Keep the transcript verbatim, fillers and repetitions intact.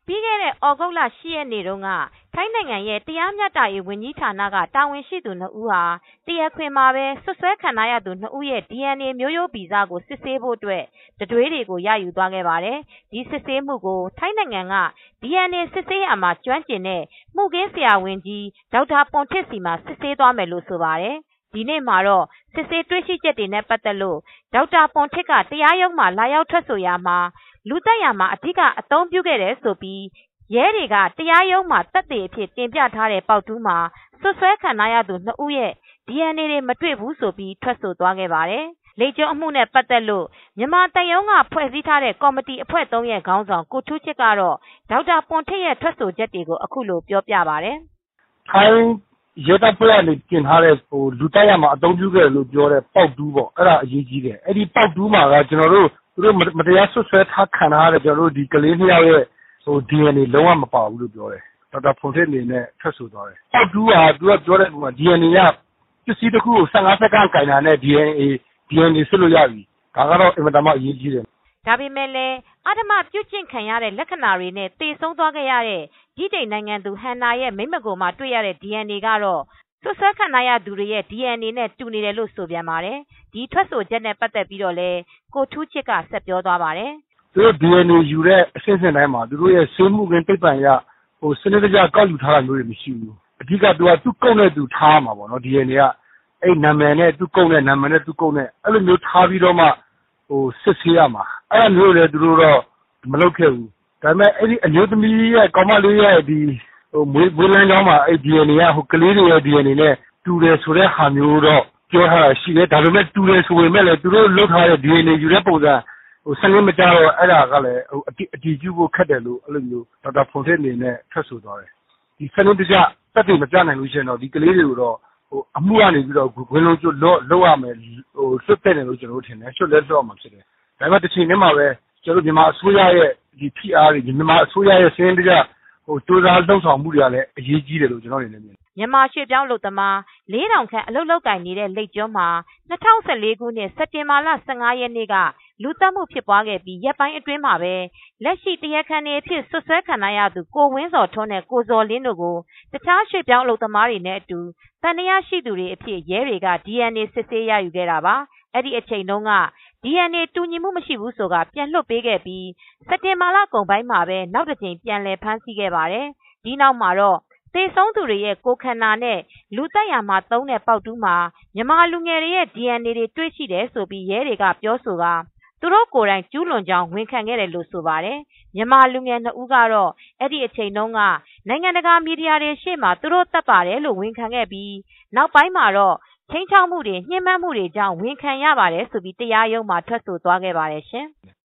ပြီးခဲ့တဲ့ဩဂုတ်လ၈ရက်နေ့တုန်းကထိုင်းနိုင်ငံရဲ့တရားမျှတရေးဝန်ကြီးဌာနကတာဝန်ရှိသူနှစ်ဦးဟာတရားခွင်မှာပဲဆွဆွဲခံရသူနှစ်ဦးရဲ့ ဒီအန်အေ မျိုးရိုးဗီဇကိုစစ်ဆေးဖို့အတွက်တံတွေးတွေကိုရယူသွားခဲ့ပါတယ်။ဒီစစ်ဆေးမှုကိုထိုင်းနိုင်ငံက ဒီအန်အေ စစ်ဆေးရာမှာကျွမ်းကျင်တဲ့မှုခင်းဆရာဝန်ကြီးဒေါက်တာပွန်ထစ်စီမှာစစ်ဆေးသွားမယ်လို့ဆိုပါတယ်။ဒီနေ့မှာတော့စစ်ဆေးတွေ့ရှိချက်တွေနဲ့ပတ်သက်လို့ဒေါက်တာပွန်ထစ်ကတရားရုံးမှာလာရောက်ထွက်ဆိုရာမှာလူသတ်ရာမှာအဓိကအသုံးပြုခဲ့တယ်ဆိုပြီးရဲတွေကတရားရုံးမှာသက်သေအဖြစ်တင်ပြထားတဲ့ပေါက်တူးမှာဆွဆွဲခံရသူနှစ်ဦးရဲ့ ဒီအန်အေ တွေမတွေ့ဘူးဆိုပြီးထွက်ဆိုသွားခဲ့ပါတယ်။လိပ်ကျွန်းအမှုနဲ့ပတ်သက်လို့မြန်မာတပ်ရုံးကဖွဲ့စည်းထားတဲ့ကော်မတီအဖွဲ့သုံးရဲ့ခေါင်းဆောင်ကိုထူးချစ်ကတော့ဒေါက်တာပွန်ထစ်ရဲ့ထွက်ဆိုချက်တွေကိုအခုလိုပြောပြပါတယ်။ထိုင်းရဲတပ်ဖွဲ့ကနေတင်ထားတဲ့ဟိုလူတိုက်ရမှာအသုံးပြုခဲ့လို့ပြောတဲ့ပေါက်တူးပေါ့အဲ့ဒါအရေးကြီးတယ်အဲ့ဒီပေါက်တူးမှာကကျွန်တော်တို့သူတို့မတရားဆွဆွဲထားခံထားရတဲ့ကျွန်တော်တို့ဒီကလေးနှစ်ယောက်ရဲ့ဟို ဒီအန်အေ လုံးဝမပါဘူးလို့ပြောတယ်ဒေါက်တာဖွန်ထစ်အနေနဲ့ထွက်ဆိုသွားတယ်ပေါက်တူးကသူကပြောတဲ့က ဒီအန်အေ ကပစ္စည်းတစ်ခုကို၁၅စက္ကန့်ကင်တာနဲ့ ဒီအန်အေ ဒီအန်အေ ဆွလို့ရပြီဒါကတော့အင်မတန်မှအရေးကြီးတယ်ဒါပေမဲ့လည်းအဓမ္မပြုကျင့်ခံရတဲ့လက္ခဏာတွေနဲ့သေဆုံးသွားခဲ့ရတဲ့ဗြိတိန်နိုင်ငံသူဟန်နာရဲ့မိမကိုမှာတွေ့ရတဲ့ ဒီအန်အေ ကတော့ဆွဆွဲခံရသူတွေရဲ့ ဒီအန်အေ နဲ့တူနေတယ်လို့ဆိုပြန်ပါတယ်။ဒီထွက်ဆိုချက်နဲ့ပတ်သက်ပြီးတော့လည်းကိုထူးချစ်ကဆက်ပြောသွားပါတယ်။သူတို့ ဒီအန်အေ ယူတဲ့အဆင့်ဆင့်တိုင်းမှာသူတို့ရဲ့ဆေးမှုခင်းသိပ္ပံရဟိုစနစ်တကျကောက်ယူထားတာမျိုးတွေမရှိဘူး။အဓိကသူကသူ့ကုန်းနဲ့သူထားမှာပေါ့နော် ဒီအန်အေ ကအဲ့နာမည်နဲ့သူ့ကုန်းနဲ့နာမည်နဲ့သူ့ကုန်းနဲ့အဲ့လိုမျိုးထားပြီးတော့မှဟိုစစ်ဆေးရမှာအဲ့လိုမျိုးလည်းသူတို့တော့မလုပ်ခဲ့ဘူး။ဒါပေမဲ့အဲ့ဒီအမျိုးသမီးရဲ့ကောင်မလေးရဲ့ဒီဟိုမွေးမွေးလမ်းကြောင်းမှာအဲ့ ဒီအန်အေ ကဟိုကလေးတွေရဲ့ ဒီအန်အေ နဲ့တူတယ်ဆိုတဲ့ဟာမျိုးတော့ပြောထားတာရှိတယ်ဒါပေမဲ့တူတယ်ဆိုပေမဲ့လည်းသူတို့လုပ်ထားတဲ့ ဒီအန်အေ ယူတဲ့ပုံစံဟိုစနစ်မကျတော့အဲ့ဒါကလည်းဟိုအတီအတီကျူဖို့ခက်တယ်လို့အဲ့လိုမျိုးဒေါက်တာဖွန်ထစ်အနေနဲ့ထွက်ဆိုသွားတယ်ဒီစနစ်တကျတက်တယ်မပြနိုင်လို့ရှိရင်တော့ဒီကလေးတွေကိုတော့ဟိုအမှုကနေပြီးတော့ခွင်းလုံးကျွတ်လော့လောက်ရမယ်ဟိုလွတ်တဲ့တယ်လို့ကျွန်တော်တို့ထင်တယ်လွတ်လဲလွတ်မှာဖြစ်တယ်ဒါပေမဲ့တစ်ချိန်တည်းမှာပဲကျွန်တော်မြန်မာအစိုးရရဲ့ဒီ ပီ အာ တွေမြန်မာအစိုးရရဲ့စနစ်တကျဟိုစူးစမ်းလှုပ်ဆောင်မှုတွေကလည်းအရေးကြီးတယ်လို့ကျွန်တော်အနေနဲ့မြင်မြန်မာရွှေ့ပြောင်းလုပ်သမားလေးထောင်ခန့်အလုပ်လုပ်ကိုင်နေတဲ့လိပ်ကျွန်းမှာ၂၀၁၄ခုနှစ်စက်တင်ဘာလ၁၅ရက်နေ့ကလူသတ်မှုဖြစ်ပွားခဲ့ပြီးရက်ပိုင်းအတွင်းမှာပဲလက်ရှိတရားခံတွေအဖြစ်ဆွဆွဲခံရသူကိုဝင်းစော်ထွန်းနဲ့ကိုဇော်လင်းတို့ကိုတခြားရွှေ့ပြောင်းအလုပ်သမားတွေနဲ့အတူတန်တရားရှိသူတွေအဖြစ်ရဲတွေက ဒီအန်အေ စစ်ဆေးရယူခဲ့တာပါအဲ့ဒီအချိန်တုန်းက ဒီအန်အေ တူညီမှုမရှိဘူးဆိုတာပြန်လွှတ်ပေးခဲ့ပြီးစက်တင်ဘာလကုန်ပိုင်းမှာပဲနောက်တစ်ကြိမ်ပြန်လည်ဖမ်းဆီးခဲ့ပါတယ်ဒီနောက်မှာတော့သေဆုံးသူတွေရဲ့ကိုယ်ခန္ဓာနဲ့လူသက်ရာမှာသုံးတဲ့ပေါက်တူးမှာမြန်မာလူငယ်တွေရဲ့ ဒီအန်အေ တွေတွေ့ရှိတယ်ဆိုပြီးရဲတွေကပြောဆိုကသူတို့ကိုယ်တိုင်ကျူးလွန်ကြောင်းဝန်ခံခဲ့တယ်လို့ဆိုပါတယ်မြန်မာလူငယ်နှစ်ဦးကတော့အဲ့ဒီအချိန်တုန်းကနိုင်ငံတကာမီဒီယာတွေရှေ့မှာသူတို့တတ်ပါတယ်လို့ဝန်ခံခဲ့ပြီးနောက်ပိုင်းမှာတော့ချင်းချောက်မှုတွေညှဉ်းပန်းမှုတွေကြောင့်ဝန်ခံရပါတယ်ဆိုပြီးတရားရုံးမှာထွက်ဆိုသွားခဲ့ပါတယ်ရှင်